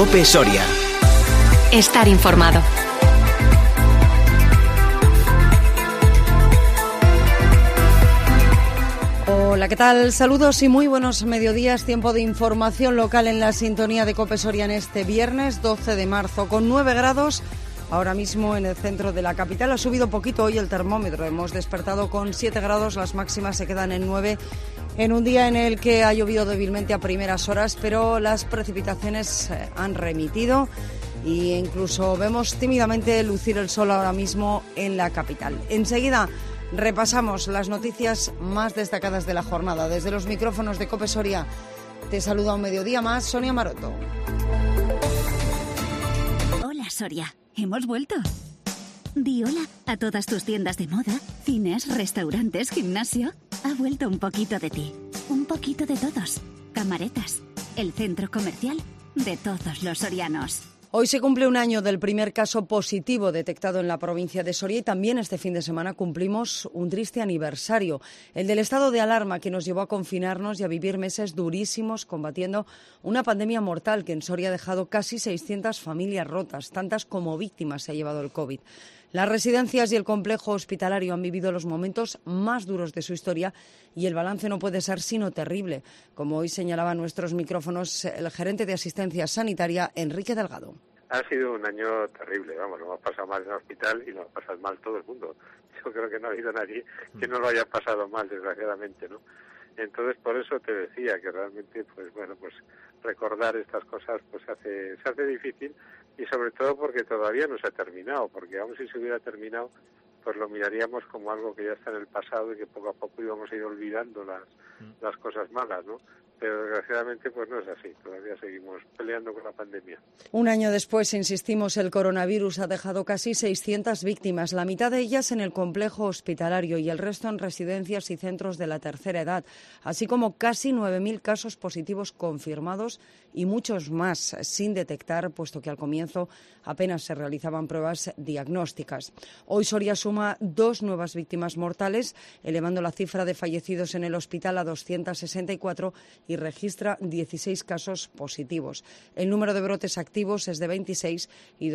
COPE Soria. Estar informado. Hola, ¿qué tal? Saludos y muy buenos mediodías. Tiempo de información local en la sintonía de COPE Soria en este viernes 12 de marzo, con 9 grados. Ahora mismo en el centro de la capital ha subido poquito hoy el termómetro. Hemos despertado con 7 grados, las máximas se quedan en 9 en un día en el que ha llovido débilmente a primeras horas, pero las precipitaciones han remitido e incluso vemos tímidamente lucir el sol ahora mismo en la capital. Enseguida repasamos las noticias más destacadas de la jornada. Desde los micrófonos de COPE Soria te saluda un mediodía más Sonia Maroto. Hola Soria, hemos vuelto. Di hola a todas tus tiendas de moda, cines, restaurantes, gimnasio. Ha vuelto un poquito de ti, un poquito de todos. Camaretas, el centro comercial de todos los sorianos. Hoy se cumple un año del primer caso positivo detectado en la provincia de Soria y también este fin de semana cumplimos un triste aniversario, el del estado de alarma que nos llevó a confinarnos y a vivir meses durísimos combatiendo una pandemia mortal que en Soria ha dejado casi 600 familias rotas, tantas como víctimas se ha llevado el COVID. Las residencias y el complejo hospitalario han vivido los momentos más duros de su historia y el balance no puede ser sino terrible, como hoy señalaba a nuestros micrófonos el gerente de asistencia sanitaria, Enrique Delgado. Ha sido un año terrible, vamos, lo hemos pasado mal en el hospital y lo ha pasado mal todo el mundo. Yo creo que no ha habido nadie que no lo haya pasado mal, desgraciadamente, ¿no? Entonces, por eso te decía que realmente, pues recordar estas cosas pues se hace difícil y sobre todo porque todavía no se ha terminado, porque aún si se hubiera terminado, pues lo miraríamos como algo que ya está en el pasado y que poco a poco íbamos a ir olvidando las cosas malas, ¿no? Pero desgraciadamente pues no es así, todavía seguimos peleando con la pandemia. Un año después, insistimos, el coronavirus ha dejado casi 600 víctimas, la mitad de ellas en el complejo hospitalario y el resto en residencias y centros de la tercera edad, así como casi 9.000 casos positivos confirmados y muchos más sin detectar, puesto que al comienzo apenas se realizaban pruebas diagnósticas. Hoy Soria suma 2 nuevas víctimas mortales, elevando la cifra de fallecidos en el hospital a 264 y registra 16 casos positivos. El número de brotes activos es de 26 y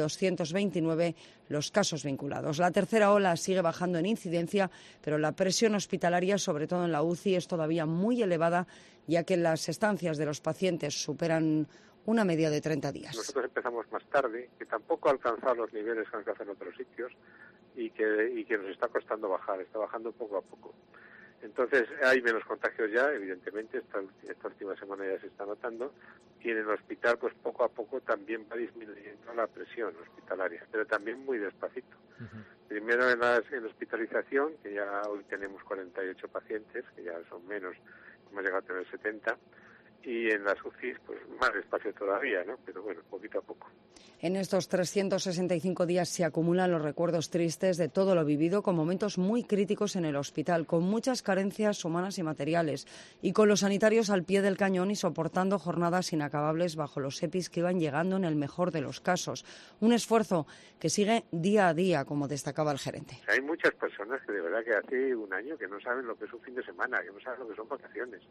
229 los casos vinculados. La tercera ola sigue bajando en incidencia, pero la presión hospitalaria, sobre todo en la UCI, es todavía muy elevada, ya que las estancias de los pacientes superan una media de 30 días. Nosotros empezamos más tarde, que tampoco ha alcanzado los niveles que alcanzan otros sitios y que nos está costando bajar, está bajando poco a poco. Entonces hay menos contagios ya, evidentemente, esta última semana ya se está notando, y en el hospital pues poco a poco también va disminuyendo la presión hospitalaria, pero también muy despacito. Primero en la hospitalización, que ya hoy tenemos 48 pacientes, que ya son menos, hemos llegado a tener 70, y en las UCI pues más despacio todavía, ¿no? Pero bueno, poquito a poco. En estos 365 días se acumulan los recuerdos tristes de todo lo vivido, con momentos muy críticos en el hospital, con muchas carencias humanas y materiales, y con los sanitarios al pie del cañón y soportando jornadas inacabables bajo los EPIs que iban llegando en el mejor de los casos. Un esfuerzo que sigue día a día, como destacaba el gerente. Hay muchas personas que de verdad que hace un año que no saben lo que es un fin de semana, que no saben lo que son vacaciones,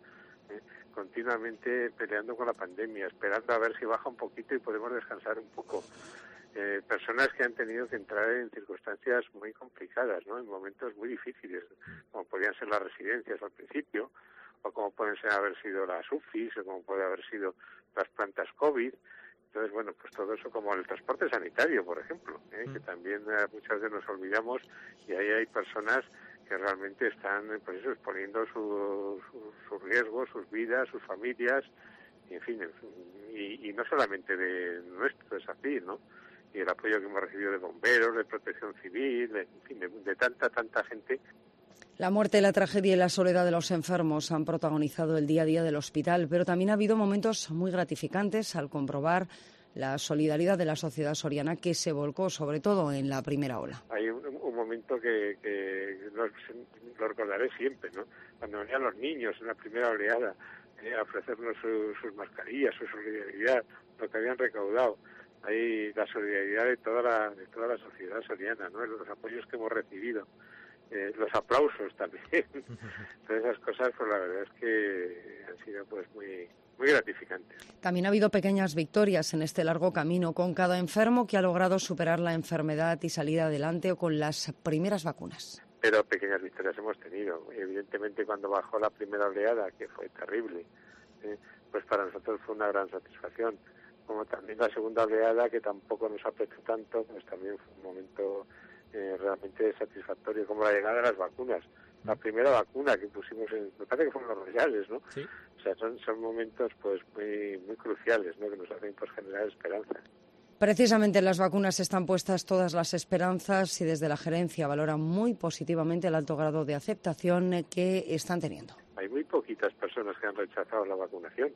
continuamente peleando con la pandemia, esperando a ver si baja un poquito y podemos descansar un poco. Personas que han tenido que entrar en circunstancias muy complicadas, ¿no? En momentos muy difíciles, como podían ser las residencias al principio, o como pueden haber sido las UCIs, o como puede haber sido las plantas COVID. Entonces, bueno, pues todo eso, como el transporte sanitario, por ejemplo, que también muchas veces nos olvidamos, y ahí hay personas que realmente están pues eso, exponiendo sus riesgos, sus vidas, sus familias, y en fin, y no solamente de nuestro desafío, ¿no? Y el apoyo que hemos recibido de bomberos, de protección civil, de tanta gente. La muerte, la tragedia y la soledad de los enfermos han protagonizado el día a día del hospital, pero también ha habido momentos muy gratificantes al comprobar la solidaridad de la sociedad soriana, que se volcó sobre todo en la primera ola. Hay un momento que lo recordaré siempre, ¿no? Cuando venían los niños en la primera oleada a ofrecernos sus mascarillas, su solidaridad, lo que habían recaudado. Hay la solidaridad de toda la sociedad soriana, ¿no? Los apoyos que hemos recibido, los aplausos también. Todas esas cosas, pues la verdad es que han sido pues muy muy gratificantes. También ha habido pequeñas victorias en este largo camino, con cada enfermo que ha logrado superar la enfermedad y salir adelante o con las primeras vacunas. Pero pequeñas victorias hemos tenido. Evidentemente, cuando bajó la primera oleada, que fue terrible, pues para nosotros fue una gran satisfacción. Como también la segunda oleada, que tampoco nos apretó tanto, pues también fue un momento realmente satisfactorio, como la llegada de las vacunas. La primera vacuna que pusimos, me parece que fueron los Royales, ¿no? Sí. O sea, son momentos pues muy cruciales, ¿no? Que nos hacen pues generar esperanza. Precisamente en las vacunas están puestas todas las esperanzas y desde la gerencia valoran muy positivamente el alto grado de aceptación que están teniendo. Hay muy poquitas personas que han rechazado la vacunación.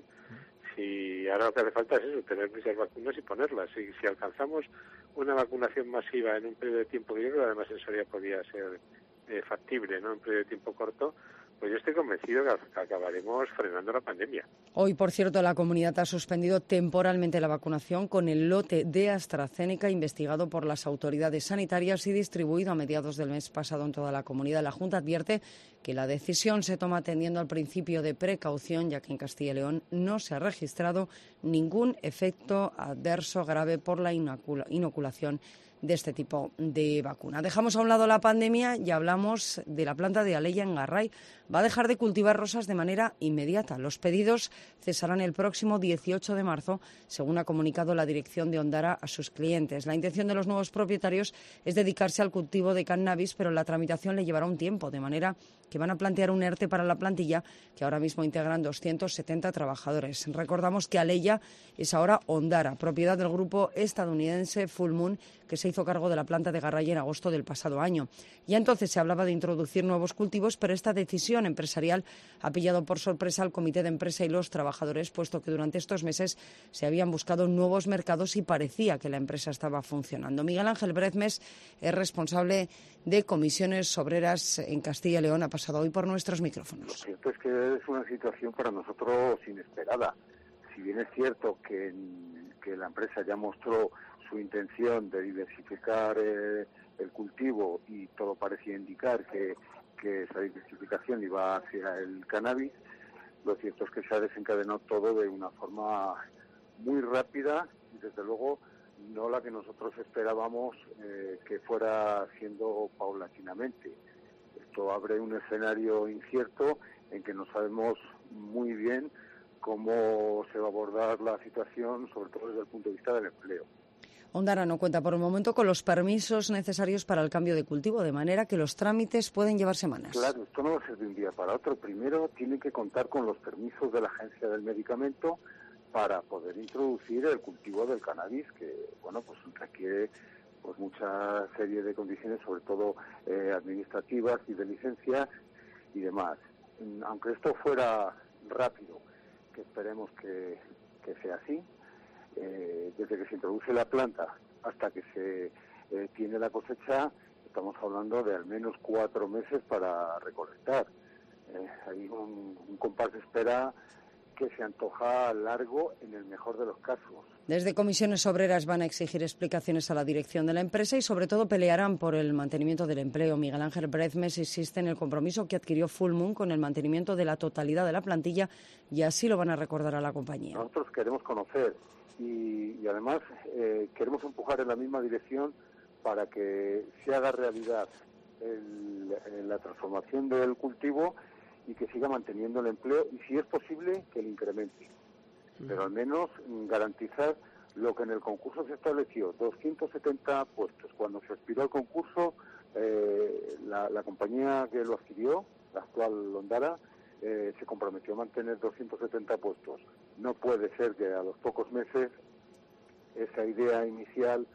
Si ahora lo que hace falta es eso, tener muchas vacunas y ponerlas. Si alcanzamos una vacunación masiva en un periodo de tiempo, que yo creo que además en Soria podía ser factible, ¿no? En un periodo de tiempo corto, pues yo estoy convencido que acabaremos frenando la pandemia. Hoy, por cierto, la comunidad ha suspendido temporalmente la vacunación con el lote de AstraZeneca investigado por las autoridades sanitarias y distribuido a mediados del mes pasado en toda la comunidad. La Junta advierte que la decisión se toma atendiendo al principio de precaución, ya que en Castilla y León no se ha registrado ningún efecto adverso grave por la inoculación de este tipo de vacuna. Dejamos a un lado la pandemia y hablamos de la planta de Alella en Garray. Va a dejar de cultivar rosas de manera inmediata. Los pedidos cesarán el próximo 18 de marzo, según ha comunicado la dirección de Ondara a sus clientes. La intención de los nuevos propietarios es dedicarse al cultivo de cannabis, pero la tramitación le llevará un tiempo, de manera que van a plantear un ERTE para la plantilla, que ahora mismo integran 270 trabajadores. Recordamos que Alella es ahora Ondara, propiedad del grupo estadounidense Full Moon, que se hizo cargo de la planta de Garray en agosto del pasado año. Ya entonces se hablaba de introducir nuevos cultivos, pero esta decisión empresarial ha pillado por sorpresa al comité de empresa y los trabajadores, puesto que durante estos meses se habían buscado nuevos mercados y parecía que la empresa estaba funcionando. Miguel Ángel Brezmes es responsable de comisiones obreras en Castilla y León. Ha pasado hoy por nuestros micrófonos. Lo cierto es que es una situación para nosotros inesperada. Si bien es cierto que la empresa ya mostró su intención de diversificar el cultivo y todo parecía indicar que esa diversificación iba hacia el cannabis, lo cierto es que se ha desencadenado todo de una forma muy rápida y desde luego no la que nosotros esperábamos que fuera siendo paulatinamente. Esto abre un escenario incierto en que no sabemos muy bien cómo se va a abordar la situación, sobre todo desde el punto de vista del empleo. Ondara no cuenta por el momento con los permisos necesarios para el cambio de cultivo, de manera que los trámites pueden llevar semanas. Claro, esto no va a ser de un día para otro. Primero tiene que contar con los permisos de la Agencia del Medicamento para poder introducir el cultivo del cannabis, que bueno, pues requiere pues mucha serie de condiciones, sobre todo administrativas y de licencias y demás. Aunque esto fuera rápido, que esperemos que sea así, desde que se introduce la planta hasta que se tiene la cosecha, estamos hablando de al menos 4 meses para recolectar. Hay un compás de espera que se antoja largo en el mejor de los casos. Desde comisiones obreras van a exigir explicaciones a la dirección de la empresa y sobre todo pelearán por el mantenimiento del empleo. Miguel Ángel Brezmes insiste en el compromiso que adquirió Full Moon con el mantenimiento de la totalidad de la plantilla y así lo van a recordar a la compañía. Nosotros queremos conocer y además queremos empujar en la misma dirección para que se haga realidad la transformación del cultivo y que siga manteniendo el empleo y, si es posible, que lo incremente. Pero al menos garantizar lo que en el concurso se estableció, 270 puestos. Cuando se aspiró al concurso, la compañía que lo adquirió, la actual Ondara, se comprometió a mantener 270 puestos. No puede ser que a los pocos meses esa idea inicial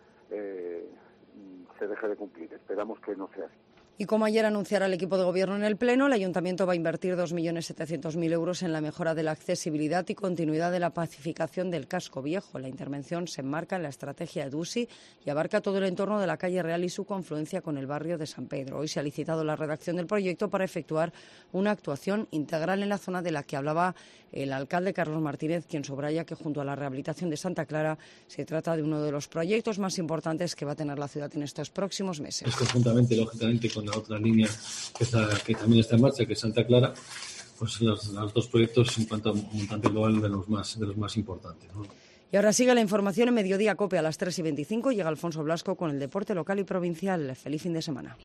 se deje de cumplir. Esperamos que no sea así. Y como ayer anunciara el equipo de gobierno en el Pleno, el Ayuntamiento va a invertir 2.700.000 euros en la mejora de la accesibilidad y continuidad de la pacificación del casco viejo. La intervención se enmarca en la estrategia EDUSI y abarca todo el entorno de la calle Real y su confluencia con el barrio de San Pedro. Hoy se ha licitado la redacción del proyecto para efectuar una actuación integral en la zona de la que hablaba el alcalde Carlos Martínez, quien subraya que junto a la rehabilitación de Santa Clara se trata de uno de los proyectos más importantes que va a tener la ciudad en estos próximos meses. Conjuntamente, lógicamente, con la otra línea que también está en marcha, que es Santa Clara, pues los 2 proyectos en cuanto a montante global de los más importantes, ¿no? Y ahora sigue la información en Mediodía COPE a las 3:25. Llega Alfonso Blasco con el deporte local y provincial. Feliz fin de semana.